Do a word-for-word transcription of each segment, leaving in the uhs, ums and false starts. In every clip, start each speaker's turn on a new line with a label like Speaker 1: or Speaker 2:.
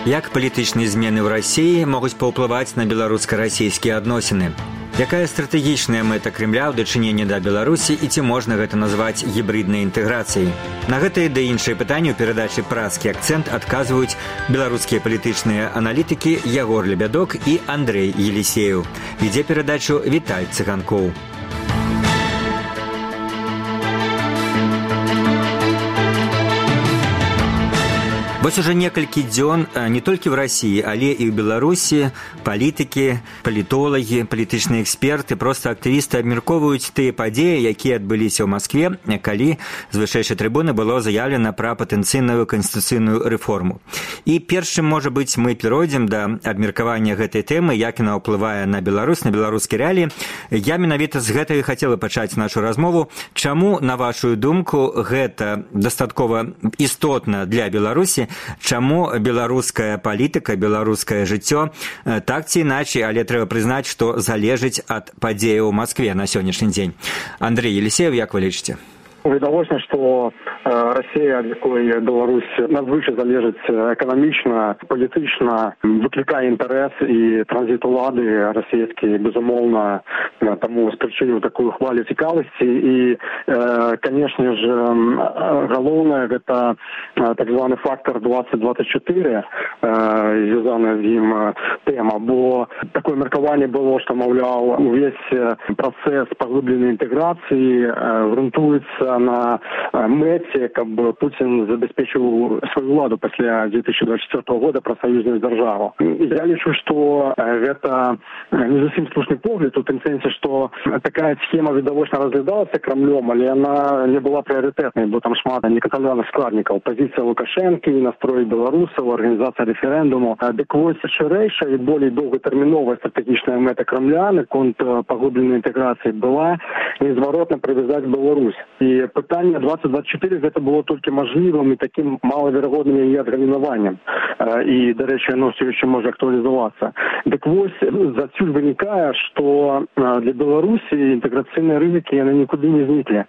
Speaker 1: Як палітычныя змены ў Расіі могуць паўплываць на беларуска-расійскія адносіны? Якая стратэгічная мэта Кремля ў дачыненні да Беларусі і ці можна гэта назваць гібриднай інтэграцыяй? На гэтыя ды іншыя пытанні ў перадачы «Празкі акцэнт» адказваюць беларускія палітычныя аналітыкі Ягор Лебядок і Андрэй Елісеев. Вядзе перадачу Віталь Цыганкоў. Вось уже некалькі дзён не толькі ў Расіі, але і ў Беларусі палітыкі, палітолагі, палітычныя эксперты, проста актывісты абмяркоўваюць тыя падзеі, якія адбыліся ў Маскве, калі з вышэйшай трыбуны было заявлена пра патэнцыйную канстытуцыйную рэформу. І першым, можа быць, мы перайдзем да абмеркавання гэтай тэмы, як яна ўплывае на Беларусь, на беларускія рэаліі. Я менавіта з гэтага хацела пачаць нашу размову. Чаму, на вашу думку, гэта дастаткова істотна для Беларусі? Чаму беларуская палітыка, беларускае жыццё так ці іначай, але трэба прызнаць, што залежыць ад падзеяў у Маскве на сённяшні дзень. Андрэй Елісеев, як вы лічыце?
Speaker 2: Відавочна, што Расія, ад якой Беларусь надзвычай залежыць эканамічна, палітычна, выклікае інтарэс і транзіт улады расійскі, безумоўна, таму спрычыніў такую хвалю цікавасці. І, канешне ж, галоўнае гэта так званы фактор двадцать двадцать четыре, звязаная з ім тэма, бо такое меркаванне было, што, маўляў, увесь працэс паглыбленай інтэграцыі грунтуецца на мэце, каб Пуцін забяспечыў сваю ўладу пасля две тысячи двадцать четвёртого года пра саюзную дзяржаву. Я лічу, што гэта не зусім слушны погляд у тым сэнсе, што такая схема відавочна разглядалася Крамлём, але яна не была прыярытэтнай, бо там шмат некантраляваных складнікаў. Пазіцыя Лукашэнкі, настрой беларусаў, арганізацыя рэферэндуму. Дык вось шырэйшая і болей доўгатэрміновая стратэгічная мэта Крамля наконт паглыбленай інтэграцыі была незваротна прывязаць Беларусь. І пытанне двадцать двадцать четыре гэта было толькі мажлівым і такім малаверагодным яе адгалінаваннем. І, дарэчы, яно ўсё яшчэ можа актуалізавацца. Дык вось, адсюль вынікае, што для Беларусі інтэграцыйныя рызыкі яны нікуды не зніклі.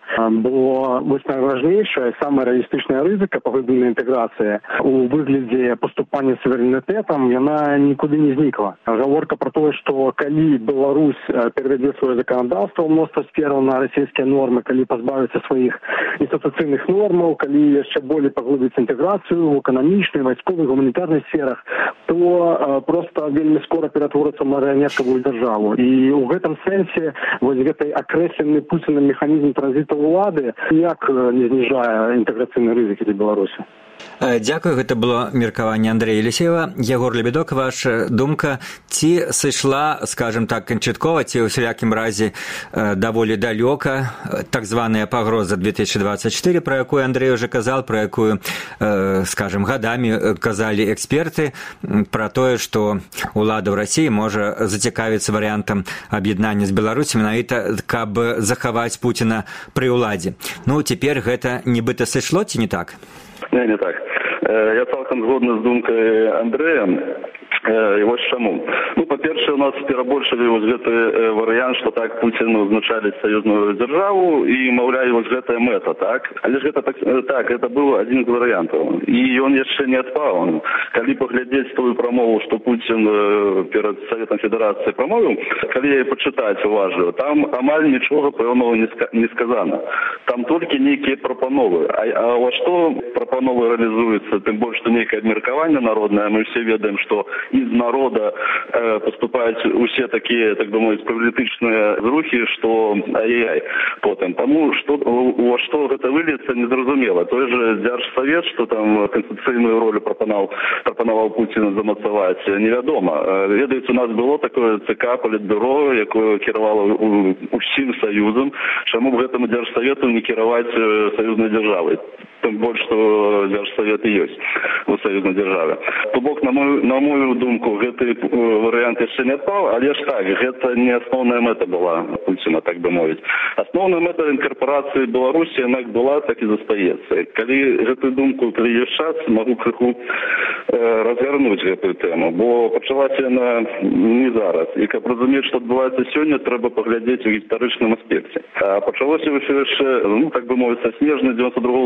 Speaker 2: Бо вось найважнейшая, самая рэалістычная рызыка паглыбленай інтэграцыі у выглядзе паступання суверэнітэтам, яна нікуды не знікла. Гаворка пра тое, што калі Беларусь перавядзе сваё заканадаўства ў мноства сфераў на расійскія нормы, калі пазбавіцца сваіх інстытуцыйных нормаў, калі яшчэ болей паглыбіць інтэграцыю ў эканамічнай, вайсковай, гуманітарнай сферах, то э, проста вельмі скора ператворыцца марыянеткавую дзяржаву. І ў гэтым сэнсе вось гэтай акрэслены Пуцінам механізм транзіту ўлады ніяк не зніжае інтэграцыйныя рызыкі для Беларусі.
Speaker 1: Дзякую, гэта было меркаванне Андрэя Елісеева. Ягор Лебядок, ваша думка, ці сышла, скажем так, канчаткова, ці ў усялякім разе даволі далёка так званая пагроза две тысячи двадцать четыре, пра якую Андрэй уже казал, пра якую, скажем, гадамі казалі эксперты, пра тое, што ўлада ў Расіі можа зацікавіцца варыянтам аб'яднання з Беларусі, менавіта, каб захаваць Пуціна пры ўладзе. Ну, цяпер гэта нібыта сышло, ці не так?
Speaker 3: Не, не так. Я цалкам згодны з думкай Андрэя. І вось чаму. Ну, па-першае, у нас перабольшылі вось гэты варыянт, што так Пуцін узначаліць саюзную дзяржаву і, маўляе, вось гэтая мэта, так? Але ж гэта так, так, гэта быў адзін з варыянтаў. І ён яшчэ не адпаў. Калі паглядзець тую прамову, што Пуцін перад Саветам Федэрацыі прамовіў, калі яе пачытаць уважліва, там амаль нічога пэўнага не сказана. Там толькі нейкія прапановы. А, а во што прапановы рэалізуюцца? Тым больш, што нейкае абмеркаванне народнае, мы ўсе ведаем, што из народа э, поступают усе такие, так думаю, палітычныя зрухи, что ай-яй потом. Тому что во что это выльется, незразумела. Той же Дзяржсавет, что там конституцыйную роль пропонал, пропонаваў Пуціна замацаваць, невядома. Ведаеце, у нас было такое ЦК Палітбюро, якое кіравало усім саюзам. Чаму б гэтаму Дзяржсавету не кіраваць саюзнай дзяржавай? Тым больш, што Дзяржсавет і ёсць у саюзнай дзяржаве. То бок, на мою, на мою думку, гэты варыянт яшчэ не адпаў, але ж так, гэта не асноўная мэта была Пуціна, так бы мовіць. Асноўная мэта інкарпорацыі Беларусі, яна была, так і застаецца. Калі гэтую думку прыязджаць, магу крыху э, разгарнуць гэтую тэму, бо пачалася яна не зараз. І каб разумець, што адбываецца сёння, трэба паглядзець у гістарычным аспекце. А пачалося ўсё яшчэ, ну, так бы мовіць, са снежня дзевяносто другого года.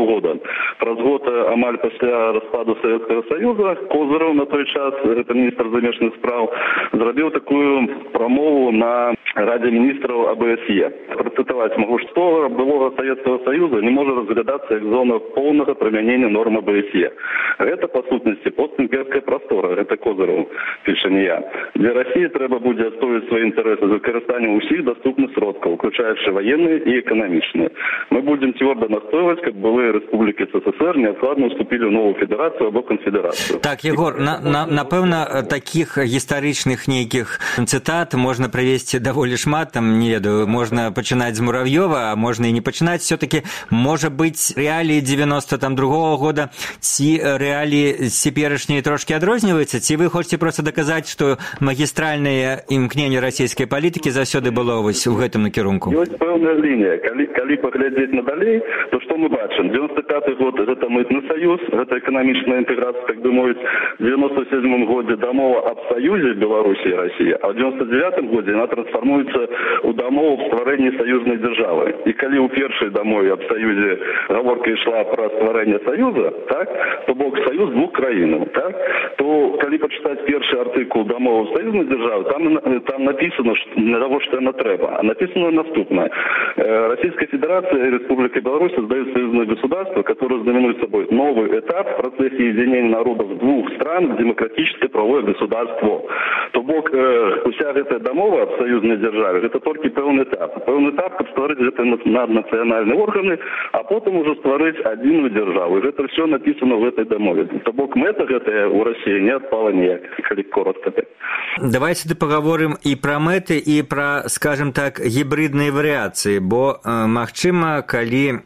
Speaker 3: Праз год амаль пасля распаду Савецкага Саюза Козыраў на той час, гэта міністр замежных спраў, зрабіў такую прамову на Радзе міністраў АБСЕ. Працытаваць магу, што былога Савецкага Саюза не можа разглядацца як зона поўнага прымянення норм АБСЕ. Гэта, па сутнасці, постімперская прастора, гэта Козыраў, піша не я. Для России трэба будзе адстойваць свае інтарэсы з выкарыстаннем усіх даступных сродкаў, уключаючы военные и экономичные. Мы будем твердо настаивать, как былые республики СССР неоткладно уступили в новую федерацию або конфедерацию.
Speaker 1: Так, Егор, на, на, напэўна, таких гістарычных нейкіх цытат можна прывесці даволі шмат, там, не ведаю, можна пачынаць з Муравьёва, а можна і не пачынаць. Все-таки, можа быць, рэаліі девяносто другого года, ці рэаліі цяперашнія трошки адрозніваюцца, ці вы хочаце просто доказаць, што магістральнае імкненне расійскай палітыкі заўсёды было вось у гэтым накірунку?
Speaker 3: Ёсць пэўная лінія. Калі, калі паглядзець надалей, то што мы бачым? девяносто пятый год – гэта мытны саюз, гэта эканамічная інтэграцыя, так бы мовіць, в девяносто седьмом годзе дамова аб саюзе Беларусі і Расіі, а в девяносто девятом годзе яна трансфармуецца ў дамову аб стварэнні саюзнай дзяржавы. І калі ў першай дамове аб саюзе гаворка ішла пра стварэнне саюза, так, то бок саюз двух краінаў, так, то калі пачытаць першы артыкул дамовы саюзнай дзяржавы, там, там написано, што, не того, што яна трэба, а написано наступное. Российская Федерация и Республика Беларусь создают союзное государство, которое знаменует собой новый этап в процессе единения народов двух стран в демократическое правовое государство. То бок, э, уся эта домова в союзной державе, это только певный этап. Певный этап, как створить это наднациональные органы, а потом уже створить одну державу. И это все написано в этой домове. То бок, мета это у России не отпала никак, коли коротко.
Speaker 1: Давайте поговорим и про мэты, и про, скажем так, гибридные вариации, бо, э, магчыма, калі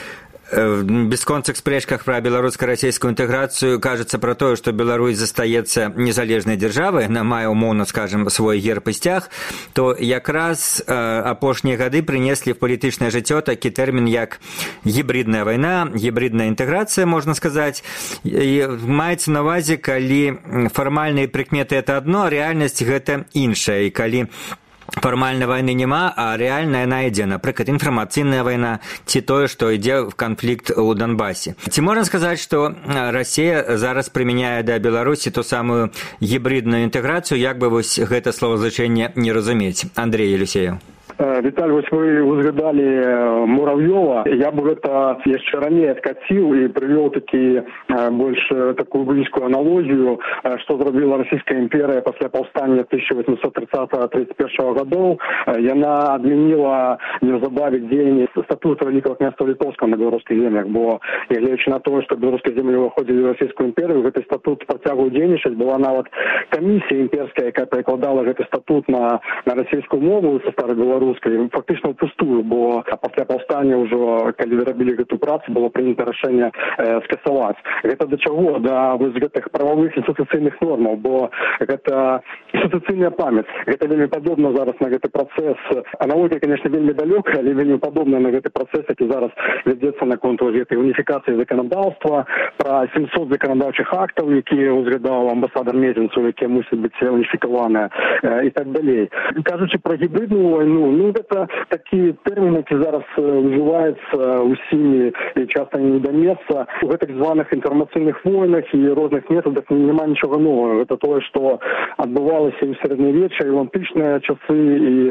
Speaker 1: в бесконцых спрэчках пра беларуска-расійскую інтэграцыю кажацца пра тое, што Беларусь застаецца незалежнай дзяржавай, на мае умоўна, скажем, свой герб і сцяг, то якраз э, апошнія гады прынеслі в палітычнае жыццё такі тэрмін як гібридная вайна, гібридная інтэграцыя, можна сказаць. І маецца на ўвазе, калі фармальныя прыкметы это адно, а рэальнасць гэта іншая. І калі фармальнай вайны няма, а рэальна яна ідзе, напрыклад, інфармацыйная вайна, ці тое, што ідзе в канфлікт у Донбасе. Ці можна сказаць, што Расія зараз прымяняе да Беларусі ту самую гібридную інтэграцыю, як бы вось гэта словазначэнне не разумець? Андрей Елисеев.
Speaker 2: Віталь, вось вы узгадалі Муравьёва. Я бы гэта яшчэ раней адкаціў і прывёў такі больш такую блізкую аналогію, што зрабіла Расійская імперыя пасля паўстання тысяча восемьсот тридцатого — тридцать первого гадоў. Яна адмяніла неўзабаве дзеянне статута Вялікага княства Літоўскага на беларускіх землях, бо гледзячы на тое, што беларускія землі ўваходзілі ў Расійскую імперію, гэты статут працягваў дзейнічаць. Была нават камісія імперская, якая перакладала гэты статут на, на расійскую мову са старай беларускай, фактычна пустую, бо пасля паўстання ўжо, калі рабілі гэту працу, было прынята рашэнне э, скасаваць. Гэта да чаго? Да вось гэтых прававых інстытуцыйных нормаў, бо гэта інстытуцыйная памяць. Гэта вельмі падобна зараз на гэты працэс. Аналогія, конечно, вельмі далёкая, але вельмі падобна на гэты працэс, які зараз вядзецца наконт гэтай уніфікацыі заканадаўства, пра семьсот заканадаўчых актаў, якія узгадаў амбасадар Мезенцаў, якія мусяць быць уніфікаваныя, э, і так далей. Кажучы пра гібридную вайну, ну, гэта такі тэрмін, які зараз ўжываецца ўсімі і часта не да месца. У гэтых званых інфармацыйных войнах і розных метадах няма нічога новага. Гэта тое, што адбывалася і ў сярэднявечча, і ў антычныя часы, і э,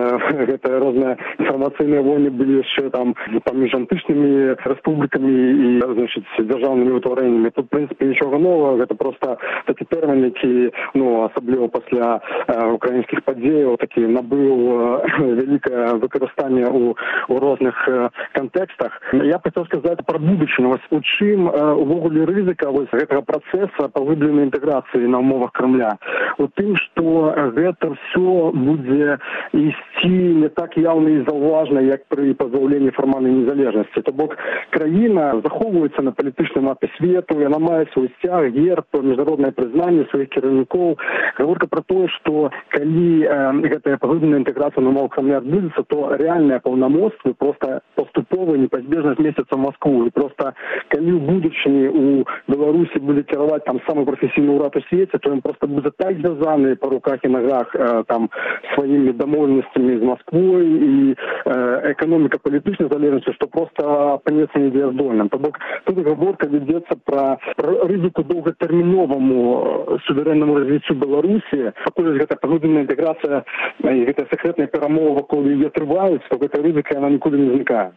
Speaker 2: гэтыя розныя інфармацыйныя войны былі яшчэ там паміж антычнымі рэспублікамі і, значыць, дзяржаўнымі ўтварэннямі. Тут, в прынцыпе, нічога новага. Гэта проста такі тэрмін, які, ну, асабліва пасля э, украінскіх падзеяў, такі набыў э, вялікае выкарыстанне ў, у розных э, кантэкстах. Я б хацеў сказаць пра будучыню. У чым э, увогуле рызыка вось гэтага працэса паглыбленай інтэграцыі на ўмовах Крамля? У тым, што гэта ўсё будзе ісці не так яўна і заўважна, як пры пазбаўленні фармальнай незалежнасці. То бок краіна захоўваецца на палітычнай мапе свету, яна мае свой сцяг, герб, міжнароднае прызнанне сваіх кіраўнікоў. Гаворка пра тое, што калі э, гэтая паглыбленая інтэграцыя на ўмовах Кремля отбудется, то реальные полномочия просто поступово непозбежно вместятся в Москву. И просто, когда в будущем у Беларуси будет кировать там самый профессиональный урад у свете, то им просто будут так завязаны по руках и ногах э, там своими домовленностями с Москвой и э, экономика политической залежности, что просто понятно недеездольным. Тут оговорка ведется про, про ризику долготерминовому суверенному развитию Беларуси, покуль эта принудительная интеграция и эта секретная перемога вокруг ее трывает, то эта ризика она никуда не возникает.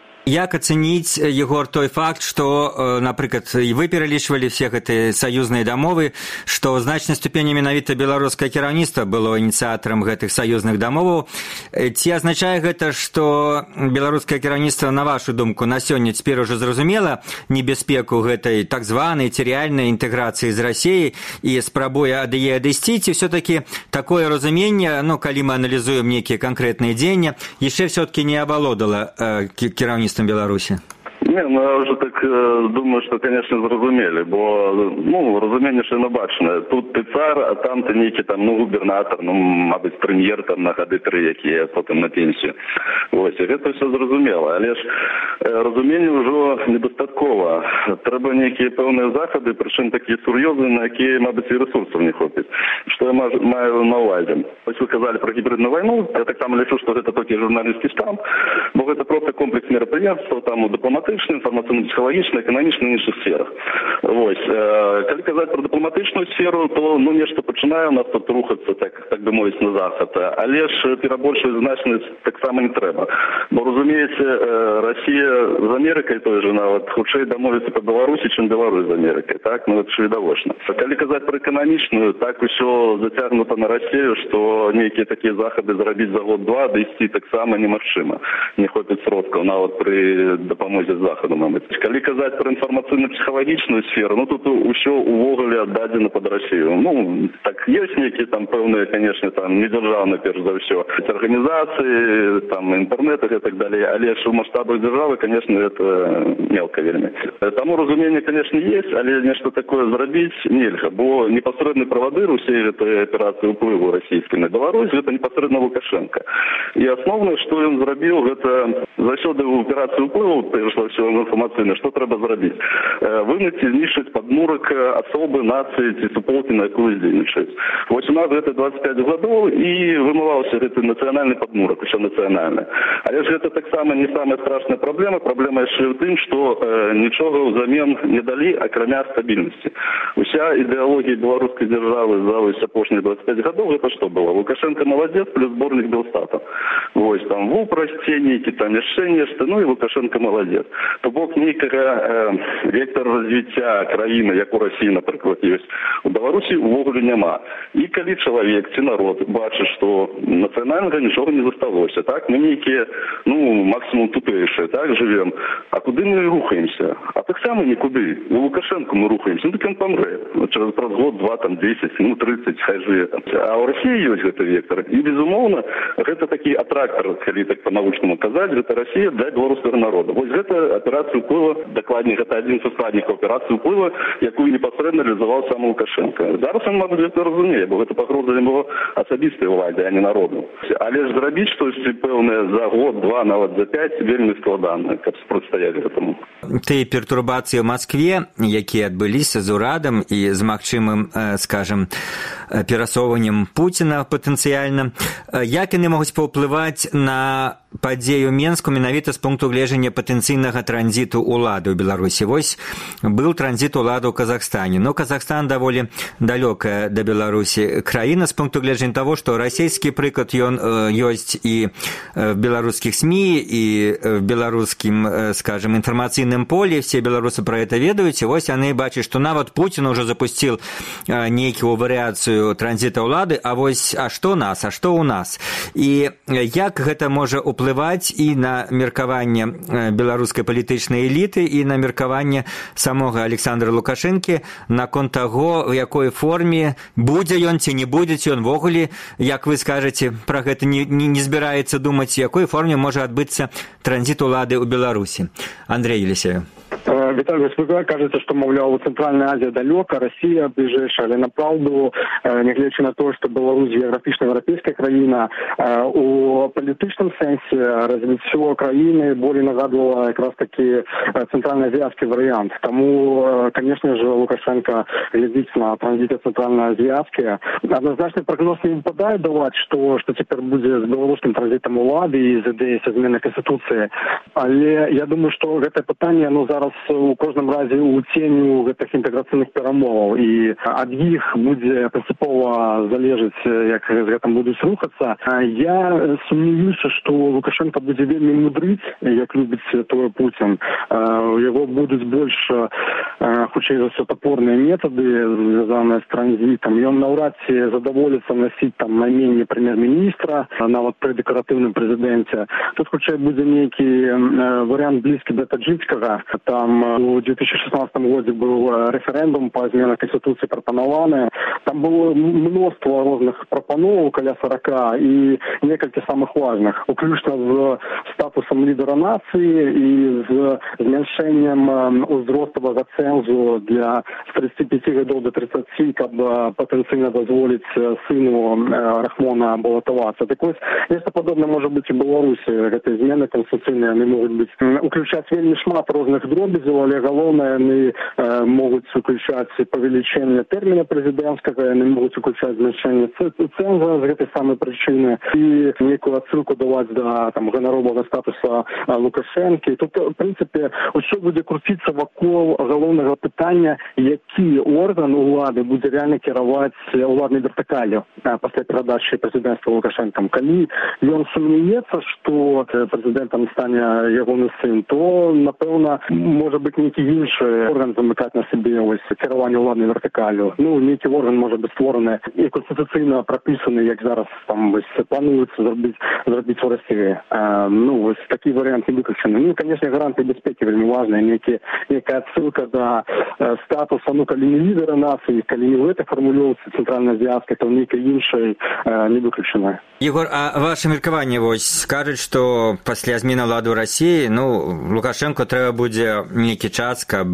Speaker 1: Як ацэніць, Егор, той факт, што, напрыклад, і вы пералічвалі все гэтыя саюзныя дамовы, што значнай ступені менавіта беларускае кіраўніцтва было ініцыятарам гэтых саюзных дамоваў. Ці азначае гэта, што беларускае кіраўніцтва, на вашу думку, на сёння цяпер ужо зразумела небяспеку гэтай так званай ці рэальнай інтэграцыі з Расіяй і спрабуе ад яе адысці, ці ўсё-такі такое разуменне, ну, калі мы аналізуем нейкія канкрэтныя дзеянні, яшчэ ўсё-такі не абалодала э, кіраўніцтва Беларуси?
Speaker 3: Не, ну я вже так е, думаю, що, звісно, зрозуміли, бо, ну, розуміння ще не бачне. Тут ти цар, а там ти ніякий, там, ну, губернатор, ну, мабуть, прем'єр, там, на годи три, які є потім на пенсію. Ось, і це все зрозуміло. Але ж е, розуміння вже недостатково. Треба ніякі певні заходи, причому такі серйозні, на які, мабуть, і ресурсів не хватить. Що я маю на увазі? Ось ви казали про гібридну війну, я так само лічу, що це тільки журналістський штамп, бо це просто комплекс мероприятств, там, дипломатичних, інформаційно-психологічна, економічна і інших сферах. Ось. Коли казати про дипломатичну сферу, то, ну, нечто починає у нас тут рухатися, так, так би мовити, на захід. Але ж перебільшувати значність так само не треба. Бо, розумієте, Росія з Америкою той же навіть худший домовиться по Білорусі, чим Білорусь з Америкою. Так? Ну, це ж відовочно. Коли казати про економічну, так усе затягнуто на Росію, що ніякі такі заходи зробити за год-два, дійти так само неможливо. Не хватить сродків навіть при допомозі заходу, мабуть. Коли казати про інформаційно-психологічну сферу, ну тут усе увогуле віддадено під Росію. Ну, так є які там певні, звісно, там недержавні, перш за все, організації, там інтернет і так далі, але ж в масштабах держави, звісно, це мелко вельми. Тому розуміння, звісно, є, але нечто таке зробити нельзя, бо непосередні проводир усієї цієї операції впливу російської на Білорусь, це непосередньо Лукашенко. І основне, що він зробив, це завжди в операції впливу, перейшло все інформаційне, що треба зробити? Винести, знищити подмурок особи, нації, ці суполки, на яку здійснюють. Ось у нас це двадцять п'ять років і вимивався цей національний подмурок, ще національний. Але ж це так само не саме страшна проблема. Проблема ще в тим, що е, нічого взамін не дали, окрім стабільності. Уся ідеологія білоруської держави за ось останні двадцять п'ять років, це що було? Лукашенко молодець, плюс зборник Белстата. Ось там в упростении, які там ще нечто, ну і Лукашенко молодець. То бок нейкага е, вектор развіцця країни, як у Росії, наприклад, є, у Білорусі увогуле нема. І коли чоловік, ці народ бачить, що національного нічого не засталося, так, ми нейкі, ну, максимум тупейші, так, живемо. А куди ми рухаємося? А так само нікуди. У Лукашенко ми рухаємося, ну, так він помре. Через год, два, там, десять, ну, тридцять, хай живе там. А у Росії є гэты вектор. І, безумовно, гэта такі атрактор, калі так по-научному казаць, гэта Росія для белорусского народа. Вось гэта операцию вплыва, докладнее, это один со складников операции вплыва, якую непосредственно реализовал сам Лукашенко. Зараз он, мабуть, это разумее, бо это погроза его особистой влади, а не народу. Але ж зробити щось певне за год, два, навіть за п'ять, вельми складно, каб протстояти этому.
Speaker 1: Тыя пертурбацыі ў Маскве, якія адбыліся з урадам і з магчымым, скажем, перасоўваннем Пуціна патэнцыяльна, як яны могуць паўплываць на падзею Менску менавіта з пункту гледжання патэнцыйнага транзіту улады ў Беларусі. Вось быў транзіт улады ў Казахстане, но Казахстан даволі далёкая да Беларусі краіна з пункту гледжання таго, што расійскі прыклад ён ёсць і в беларускіх СМІ, і в беларускім, скажем, інфармацыйным полі, все беларусы пра гэта ведаюць, і вось яны бачаць, што нават Пуцін ужо запусціў нейкую варыяцыю транзіта ўлады, а вось а што нас, а што ў нас? І як гэта можа уплываць і на меркаванне беларускай палітычнай эліты, і на меркаванне самога Александра Лукашэнкі наконт таго, у якой форме будзе ён ці не будзе ён ввогуле, як вы скажаце, пра гэта не, не, не збіраецца думаць, у якой форме можа адбыцца транзіт улады ў Беларусі. Андрей Елисеев.
Speaker 2: Віталій, ви кажете, што, маўляў, Цэнтральная Азія далёка, Расія бліжэйшая, але направду, нягледзячы на то, што Беларусь геаграфічна еўрапейская краіна, у палітычным сэнсе развіццё краіны болей нагадвала якраз такі цэнтральна-азіяцкі варыянт. Таму, конечно же, Лукашенко глядзіць на транзіце цэнтральна-азіяцкія. Адназначны прагноз не выпадае даваць, што, што цяпер будзе з беларускім транзітам улады і з ідэяй змены Канстытуцыі. Але я думаю, што гэтае пытанне, ну, зараз у кожным разе у ценю гэтых інтэграцыйных перамоваў, і ад іх будзе прынцыпова залежыць, як з гэтым будуць рухацца. Я сумняваюся, што Лукашенко будзе вельмі мудрыць, як любіць той Путін. У яго будуць больш, хутчэй за ўсё, топорныя метады, звязаныя з транзітам. Ён наўрад ці задаволіцца насіць там найменне прэм'ер-міністра, нават пры дэкаратыўным прэзідэнце. Тут хутчэй будзе нейкі варыянт блізкі да таджикскага. Там у две тысячи шестнадцатом годзе быў рэферэндум па зменах Канстытуцыі прапанаваны. Там было мноства розных прапановаў, каля сорока, і некалькі самых важных, уключна з статусам лідера нацыі і з змяншэннем узроставага цэнзу для з тридцати пяти гадоў до тридцати, каб патэнцыйна дазволіць сыну Рахмона балатавацца. Так вось, нешта падобнае можа быць і Беларусі. Гэтыя змены канстытуцыйныя, яны могуць быць уключаць вельмі шмат розных дробязяў, але галоўнае, яны э, могуць уключаць павелічэнне тэрміна прэзідэнцкага, яны могуць уключаць змяншэнне цэнза з гэтай самай прычыны і нейкую адсылку даваць да там ганаровага статуса Лукашэнкі. Тут, в прынцыпе, усё будзе круціцца вакол галоўнага пытання, які орган улады будзе рэальна кіраваць уладнай вертыкаллю пасля перадачы прэзідэнцтва Лукашэнкам. Калі ён сумнеецца, што прэзідэнтам стане ягоны сын, то, напэўна, можа быць нейкі іншы орган замыкаць на сабе ось кіраванне уладнай вертыкаллю. Ну, нейкі орган можа быць створаны і канстытуцыйна прапісаны, як зараз там вось плануецца зрабіць зрабіць у Расіі. А, ну, вось такі варыянт не выключаны. Ну, конечно, гарантыі бяспекі вельмі важныя, нейкі нейкая адсылка да э, статуса, ну, калі не лідера нацыі, калі не ў гэтай фармулёўцы цэнтральна-азіяцкай, то нейкай іншай э, не выключана.
Speaker 1: Егор, а ваше меркаванне вось скажуць, што пасля змены ўлады ў Расіі, ну, Лукашенко трэба будзе нейкі час, каб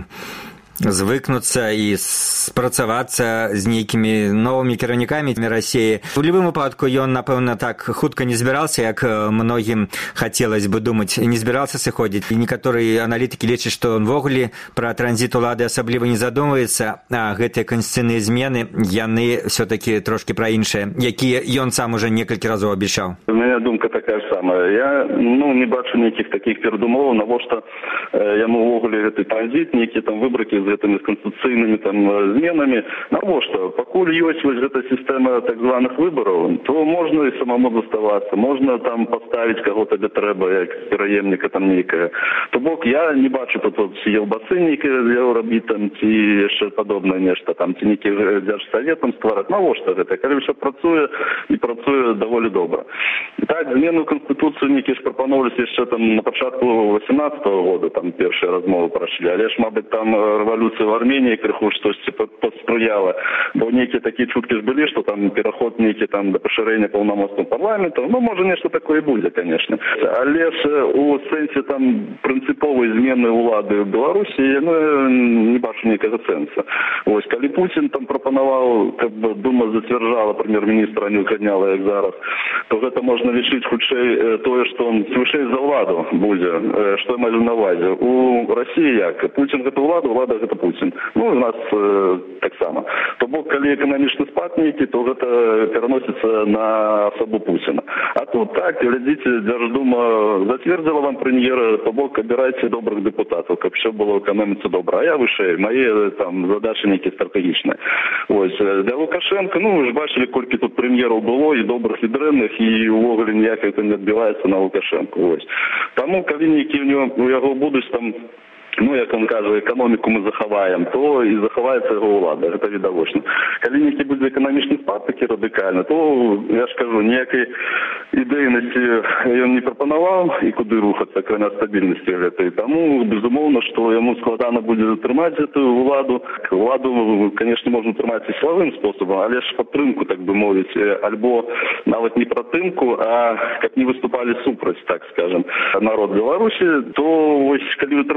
Speaker 1: звыкнуцца і спрацавацца з нейкімі новымі кіраўнікамі Расіі. У любым выпадку ён, напэўна, так хутка не збіраўся, як многім хацелось бы думаць, не збіраўся сыходзіць. І некаторыя аналітыкі лічаць, што ўвогуле пра транзіт улады асабліва не задумваецца, а гэтыя канстытуцыйныя змены, яны все-таки трошки пра іншыя, якія ён сам уже некалькі разоў абяцаў.
Speaker 3: У меня думка такая ж самая. Я, ну, не бачу нейкіх такіх перадумоваў, навошта э, яму ўвогуле гэты транзіт, нейкія там выбракі з гэтымі канстытуцыйнымі там зменамі. Навошта? Пакуль ёсць вось гэта сістэма так званых выбараў, то можна і самому заставацца, можна там паставіць каго-то де трэба, як пераемніка там нейкая. То бок я не бачу тут вот елбасы нейкія рабіць там ці яшчэ падобнае нешта там, ці нейкі дзяржсавет там ствараць. Навошта гэта? Калі ўсё працуе і працуе даволі добра. Так, змену Конституцию нейкі ж прапановваліся яшчэ там на пачатку восемнадцатого года, там першыя размовы прайшлі, але ж, мабыць, там рэвалюцыя в Армении крыху штосьці паспрыяла, бо нейкія такія чуткі ж былі, што там пераход нейкі там да пашырэння паўнамоцтваў парламента, ну, можа, нешта такое будзе, конечно. Але ж у сэнсе там прынцыповай змены ўлады ў Беларусі, ну, не бачу нейкага сэнса. Вось, калі Путин там прапанаваў, каб Дума зацвярджала прэм'ер-міністра, не узгадняла, як зараз, то гэта можна лічыць хутчэй тое, што он вышэй за ўладу будзе, што я маю на ўвазе. У Расіі як? Путин гэта ўлада, ўлада гэта Путин. Ну, у нас э, таксама. То бок, калі эканамічны спад нейкі, то гэта пераносіцца на асобу Путина. А тут так, глядзіце, Дзярждума зацвердзіла вам прэм'ера, то бок, абірайце добрых дэпутатаў, каб все было ў эканоміцы добра. А я вышэй, мае там задачы нейкія стратэгічныя. Ось, для Лукашенка, ну, вы ж бачылі, колькі тут прэм'ераў было, і добрых, і дрэнных, і увогуле ніяк это не адбіваецца на Лукашенко. Ось. Таму, калі нейкі у яго будуць там, ну, як он кажа, эканоміку мы захаваем, то і захаваецца яго ўлада, гэта відавочна. Калі нейкі будзе эканамічны спад такі радыкальны, то, я ж кажу, ніякай ідэйнасці ён не прапанаваў і куды рухацца, акрамя стабільнасці гэтай. Таму, безумоўна, што яму складана будзе затрымаць гэтую ўладу. Ўладу, конечно, можна трымаць і сілавым спосабам, але ж падтрымку, так бы мовіць, альбо нават не пратымку, а каб не выступалі супраць, так скажем, народ Беларусі, то вось, калі вы трымаеце так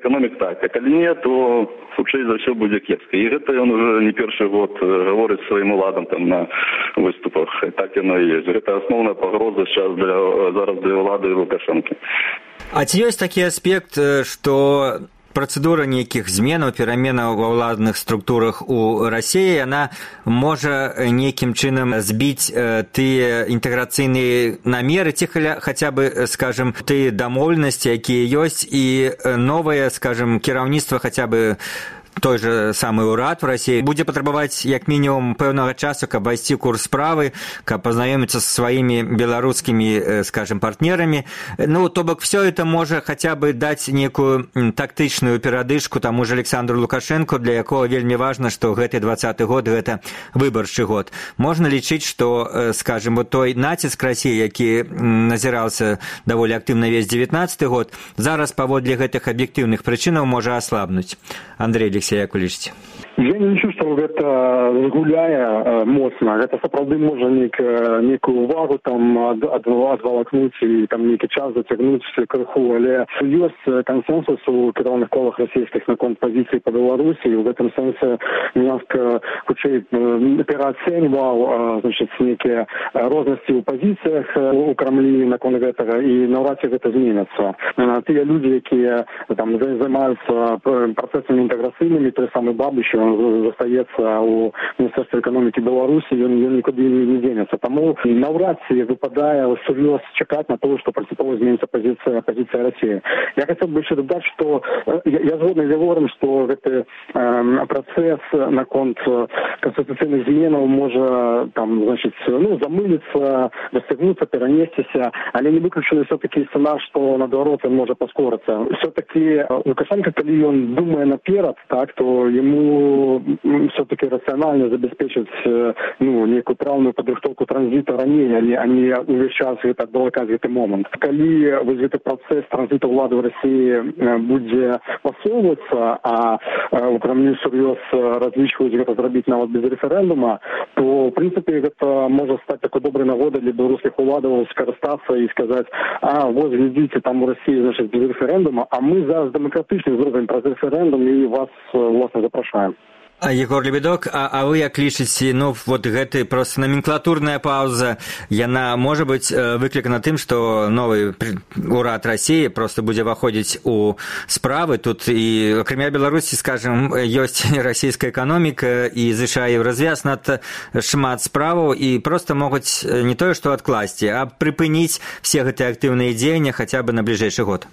Speaker 3: эканомік так, а калі не, то хутчэй за ўсё будзе кепска. І гэта ён уже не першы год гаворыць сваім уладам там на выступах. Так яно і ёсць. Гэта асноўная пагроза зараз для, зараз для ўлады Лукашэнкі.
Speaker 1: А ці ёсць такі аспект, што працэдура нейкіх зменаў, пераменаў ва ўладных структурах у Расіі, яна можа нейкім чынам збіць тыя інтэграцыйныя намеры, ці хаця бы, скажем, тыя дамоўленасці, якія ёсць, і новае, скажем, кіраўніцтва хаця бы той же самый урад в России будзе патрабаваць як мінімум пэўнага часу, каб вайсці курс справы, каб пазнаёміцца са сваімі беларускімі, скажем, партнерамі. Ну, то бок, все это можа хаця бы даць некую тактычную перадышку таму же Александру Лукашенко, для якога вельмі важна, што гэты двадцаты год гэта выбарчы год. Можна лічыць, што, скажем, вот той націск Расіі, які назіраўся даволі актыўна весь девятнадцаты год, зараз паводле гэтых аб'ектыўных прычынаў можа аслабнуць. Андрей Алексей, як вы лічыце?
Speaker 2: Я не лічу, што гэта згуляе моцна. Гэта сапраўды можа нейк, нейкую увагу там адвалакнуць і там нейкі час зацягнуць крыху, але ёсць кансенсус у кіроўных колах расійскіх наконт пазіцыі па Беларусі, і ў гэтым сэнсе Мінск хутчэй пераацэньваў, значыць, нейкія рознасці ў пазіцыях у Крамлі наконт гэтага, і наўрад ці гэта зменяцца. Тыя людзі, якія там займаюцца працэсамі інтэграцыйнымі, той самы Бабыч, застаецца ў Міністэрстве эканомікі Беларусі, ён, ён нікуды не дзенецца. Таму наўрад ці выпадае сур'ёз чакаць на тое, што прынцыпова зменіцца пазіцыя, пазіцыя Расіі. Я хацеў бы яшчэ дадаць, што я, я згодны з Егорам, што гэты э, працэс наконт канстытуцыйных зменаў можа там, значыць, ну, замыліцца, дасягнуцца, перанесціся, але не выключаны все-таки сцэнар, што наадварот ён можа паскорыцца. Все-таки Лукашенко, калі ён думае наперад, так, то яму все-таки рационально забеспечить ну, некую правную падрыхтоўку транзита раней, а не увесь час гэта адвалакаць гэты момант. Калі вось гэты працэс транзита ўлады ў Расіі будзе пасоўвацца, а ў Крамлі сур'ёз разлічваюць гэта зрабіць нават без рэферэндума, то, в прынцыпе, гэта можа стаць такой добрай нагодай для беларускіх уладаў скарыстацца і сказаць: а, вось, глядзіце, там у Расіі, значыць, без рэферэндума, а мы зараз дэмакратычна зробім праз рэферэндум і вас, власна, запрашаем.
Speaker 1: А, Егор Лебедок, а, а вы як лічыце, ну, вот гэты просто номенклатурная пауза, яна можа быць выклікана тым, што новы урад Расіі просто будзе выходзіць у справы. Тут і, акрамя Беларусі, скажем, ёсць расійская эканоміка і звычай развяз над шмат справаў, і просто могуць не тое, што адкласці, а прыпыніць все гэтыя актыўныя дзеянні хаця бы на бліжэйшы год.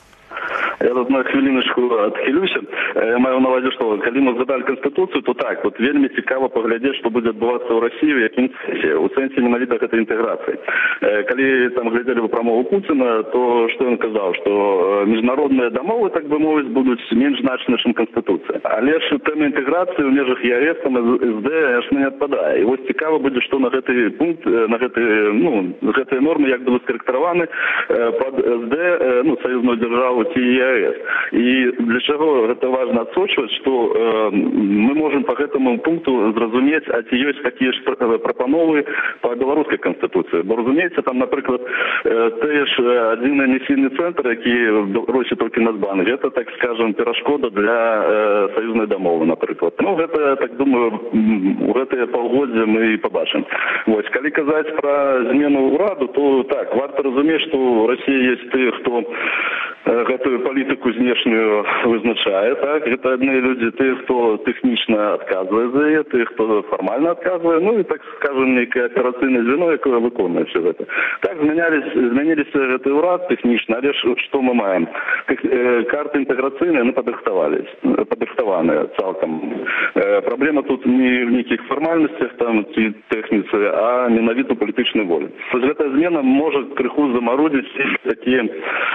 Speaker 3: Я тут на хвіліночку адхилюся. Я маю на увазі, што калі мы згадалі Конституцію, то так, от вельмі цікаво паглядзець, што будзе адбывацца ў Расіі, в якім сэнсе, у сэнсе менавіта гэтай інтэграцыі. Калі там глядзелі вы прамову Пуціна, то што ён казаў, што міжнародныя дамовы, так бы мовіць, будуць менш значныя, чым Конституцыя. Але ж тэма інтэграцыі ў межах ЕАЭС, там эс дэ, яшчэ не адпадае. І вось цікава будзе, што на гэты пункт, на гэты, ну, гэтыя нормы як будуць скарэктараваны пад эс дэ, ну, саюзную дзяржаву ці ЕАЭС. И для чего это важно отсочивать, что э, мы можем по этому пункту зразуметь, а ці ёсць какие ж прапановы по беларускай конституции. Бо, разумеется, там, например, э, теж один эмісійны центр, які в Беларусі толькі Нацбанк, это, так скажем, перашкода для э, союзной дамовы, например. Ну, это, так думаю, у гэтыя паўгоддзя мы побачым. Вось, калі казаць про змену ураду, то так, варта разумець, што ў Расіі есть тыя, хто гэтую палітыку знешнюю вызначае, так, гэта адны людзі, тыя, хто тэхнічна адказвае за яе, тыя, хто фармальна адказвае, ну і, так скажем, нейкае аперацыйнае звено, якое выконвае все гэта. Так, змяніліся гэты ўрад тэхнічна, але што мы маем? Карты інтэграцыйныя, ну, падрыхтаваліся, падрыхтаваныя цалкам. Праблема тут не в нейкіх фармальнасцях, там, ці тэхніцы, а менавіта палітычнай волі. Гэтая змена можа крыху замарудзіць такія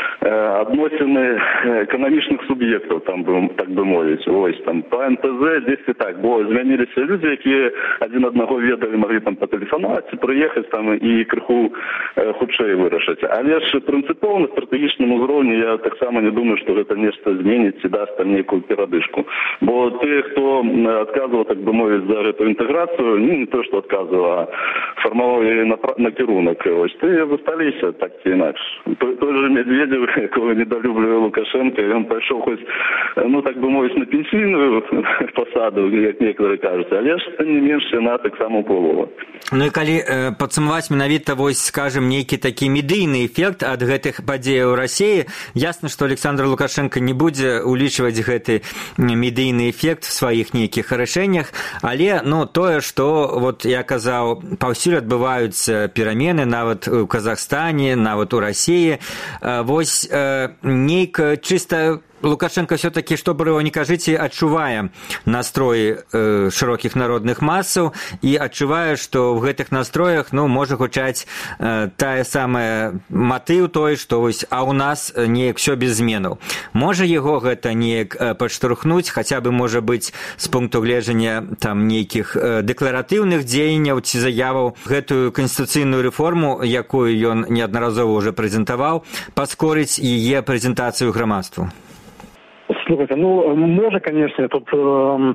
Speaker 3: адносіны эканамічных суб'ектаў, там, так бы мовіць. Ось, там, по эн пэ зэ здесь і так, бо змяніліся людзі, якія адзін аднаго ведалі, маглі там патэлефанаваць, прыехаць там і крыху э, хутчэй вырашыць. Але ж прынцыпова на стратэгічным узроўні я таксама не думаю, што гэта нешта зменіць і даст там нейкую перадышку. Бо тыя, хто адказваў, так бы мовіць, за гэту інтэграцыю, ну, не то, што адказваў, а фармаваў накірунак. Вось ты засталіся так ці інакш. Той, той же Медведев, якого недолюблює Лукашенко, ён пайшоў хоць, ну так бы мовіць, на пенсійную посаду, як некаторые кажуць, але ж не менш яна таксама ўплывала.
Speaker 1: Ну і калі э, падсумаваць менавіта, вось, скажем, нейкі такі медыйны эфект ад гэтых падзеяў у Расіі, ясна, што Александр Лукашенко не будзе улічваць гэты медыйны эфект в сваіх нейкіх рашэннях, але, ну, тое, што, вот я казаў, паўсюль адбываюцца перамены, нават у Казахстане, нават у Расіі, э, вось э, нейка чыста Лукашенко все-таки, что бы его ни кажите, адчувае настроі э, широких народных массаў и адчувае, что в гэтых настроях, ну, можа гучаць э, тая самая матыў той, что вось, а у нас неяк все без зменаў. Можа его гэта неяк э, падштурхнуць, хотя бы, можа быть, с пункту гледжання там нейкіх э, дэкларатыўных дзеянняў ці заяваў гэтую конституцыйную реформу, якую ён неаднаразова уже прэзентаваў, паскорыць яе прэзентацыю грамадству.
Speaker 2: Слухайте, ну, може, конечно, тут э,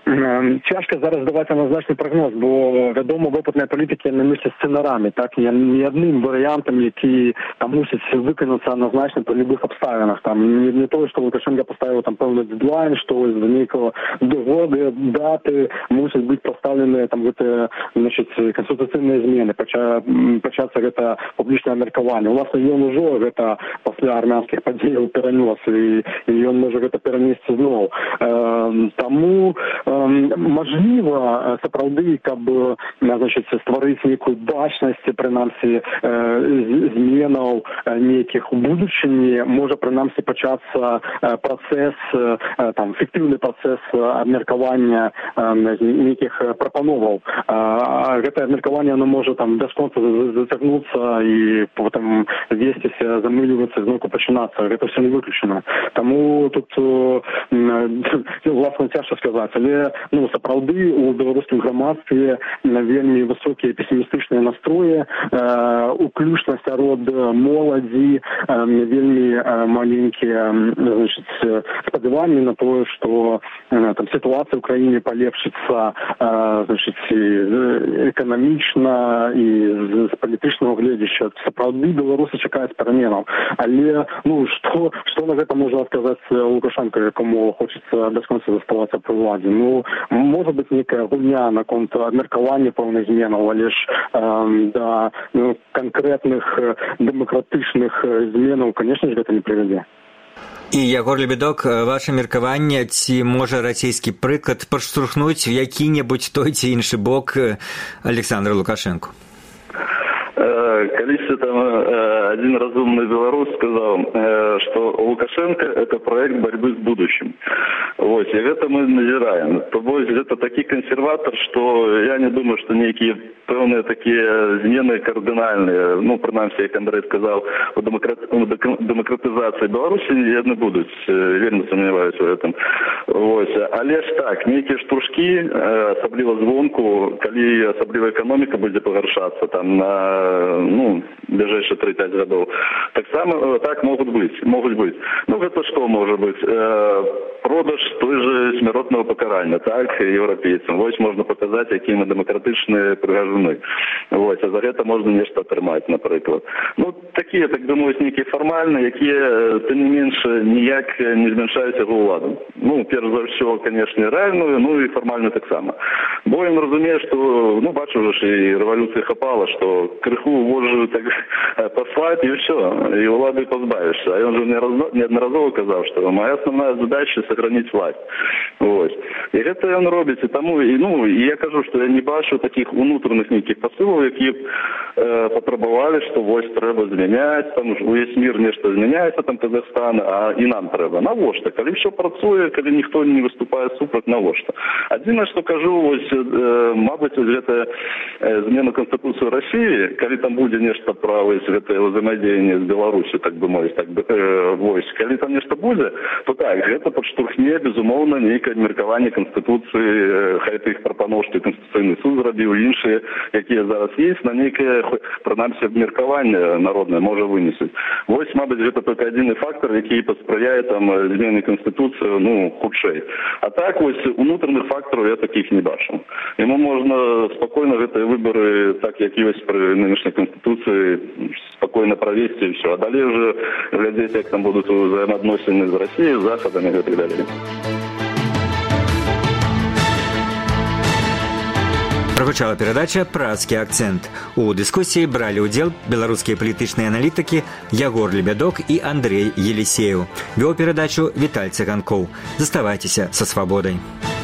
Speaker 2: э, тяжко зараз давати однозначний прогноз, бо, відомо, в опитній політиці не мислять сценарами, так, ні, ні одним варіантом, які там мусять виконатися однозначно при любых обставинах, там, не, не то, що Лукашенко поставив там певний дедлайн, що ось до ніякого догоди, дати мусять бути поставлені там, это, значить, конституційні зміни, поча, початься це публічне міркування. Власне, він уже це після армянських подій перенес, і, і він може це перенести знову. Е, тому, е, можливо, справді, каб, значить, створити яку бачність, принаймні, е, змінів ніяких у будучині, може, принаймні, початися процес, е, там, фіктивний процес обміркування е, ніяких пропановів. Е, це обміркування, воно може, там, без конца затягнутися і потім вестися, замилюватися, знову починатися. Це все не виключено. Тому тут власне тяжко сказати, але ну справді у білоруському громадстві вельми високі песимістичні настрої, уключно серед молоді, вельми маленькі, значить, сподівання на те, що там ситуація в Україні полегшиться, значить, економічно і з політичного глядача. Справді білоруси чекають перемінів, але ну що, що на це можна сказати Лукашенко, якому хочеться без конца заставатися при владі? Ну, може бути нека гульня на конто обміркування певних змін, але ж э, до ну, конкретних демократичних змін, звісно ж, це не приведе.
Speaker 1: І, Ягор Лебедок, ваше меркаванне, ці можа расійскі прыклад падштурхнуць в які-небудзь той ці іншы бок Александра Лукашенко?
Speaker 3: Колись там один разумный белорус сказал, что Лукашенко – это проект борьбы с будущим. Вот, и это мы назираем. То есть это такой консерватор, что я не думаю, что некие певные такие змены кардинальные, ну, принаймні, як Андрей сказал, у демократизации Беларуси не будут, вельми сомневаюсь в этом. Вот. Але ж так, некие штуршки, особливо звонку, коли особливо экономика будет погоршаться там на, ну, ближайшие три-пять годов, так само, так могут быть, могут быть. Ну, это что может быть? Продаж той же смертного покарання, так, європейцям. Ось можна показати, які ми демократичні пригажуни. Ось, а за це можна нечто отримати, наприклад. Ну, такі, так би мовити, які формальні, які, тим не менше, ніяк не зменшають його владу. Ну, перш за все, звісно, реальною, ну і формально так само. Бо він розуміє, що, ну, бачу вже, і революція хапала, що криху вожу так послати, і все, і влади позбавишся. А він вже неодноразово казав, що моя основна задача – сохранить власть. Ось. І це він робить. І тому, і, ну, і я кажу, що я не бачу таких внутрішніх ніяких посилів, які е, потребували, що ось треба зміняти, там увесь мир нечто зміняється, там Казахстан, а і нам треба. Навошта? Коли все працює, коли ніхто не виступає супроти, навошта? Єдине, що кажу, ось, е, мабуть, ось це е, зміна Конституції Росії, коли там буде нечто про ось це взаємодіяння з Білорусі, так би мовити, так би, е, ось, коли там нечто буде, то так, це подштурхне, безумовно, некое меркаванне Конституції, хай тих пропонов, що Конституційний суд зробив, інші, які зараз є, кампраміс на нейкае, прынамсі, абмеркаванне народнае можа вынесуць. Вось, мабыць, гэта толькі адзіны фактор, які паспрыяе там змены Канстытуцыі, ну, хутчэй. А так, вось, унутраных фактараў я такіх не бачу. Яму можна спакойна гэтыя выбары, так як ёсць пры нынешняй Канстытуцыі, спакойна правесці і ўсё. А далей уже глядзець, як там будуць узаемаадносіны з Расіяй, з Захадам і гэтак далей.
Speaker 1: Прагучала перадача «Празкі акцэнт». У дыскусіі бралі ўдзел беларускія палітычныя аналітыкі Ягор Лебядок і Андрэй Елісееў. Вёў перадачу Віталь Цыганкоў. Заставайцеся са свабодай.